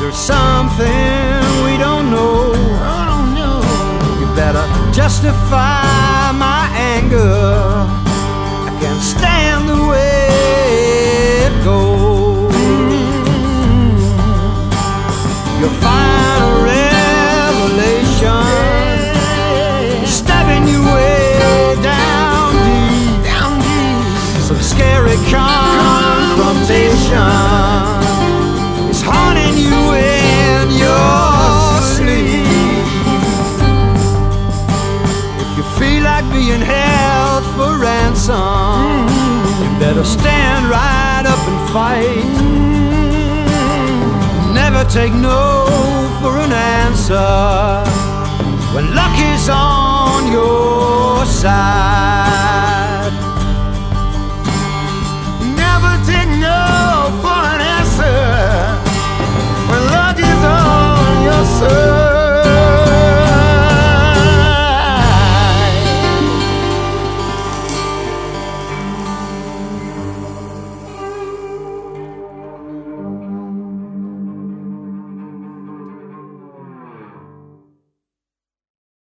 there's something we don't know. You better justify my anger. I can't stand the way it goes. You'll find a revelation stabbing you way down deep. Some scary confrontation is haunting you in your sleep. If you feel like being held for ransom, you better stand right up and fight. Never take no for an answer when luck is on your side.